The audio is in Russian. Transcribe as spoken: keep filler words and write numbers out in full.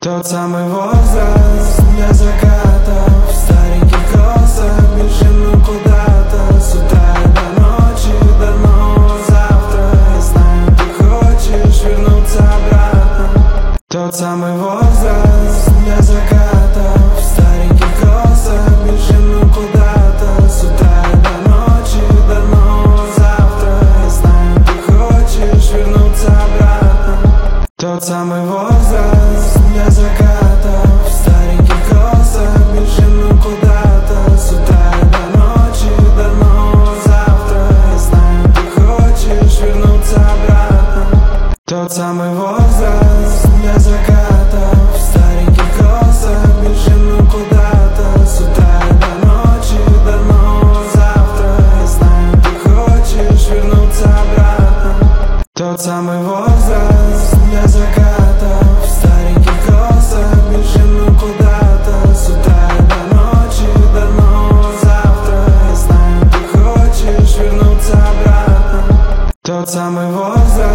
Тот самый возраст для заката, в стареньких кроссах бежим мы куда-то, с утра до ночи, до нового завтра. Я знаю, ты хочешь вернуться обратно. Тот самый возраст для заката, в стареньких кроссах бежим мы куда-то, с утра до ночи, до нового завтра. Я знаю, ты хочешь вернуться обратно. Тот самый возраст для заката, в стареньких кроссах бежим мы куда-то, с утра до ночи, до нового завтра. Я знаю, ты хочешь вернуться обратно. Тот самый возраст для заката, в стареньких кроссах бежим мы куда-то, с утра до ночи, до нового завтра. Я знаю, ты хочешь вернуться обратно. Тот самый возраст для заката, в стареньких кроссах бежим мы куда-то, с утра до ночи, до нового завтра. Я знаю, ты хочешь вернуться обратно. Тот самый возраст.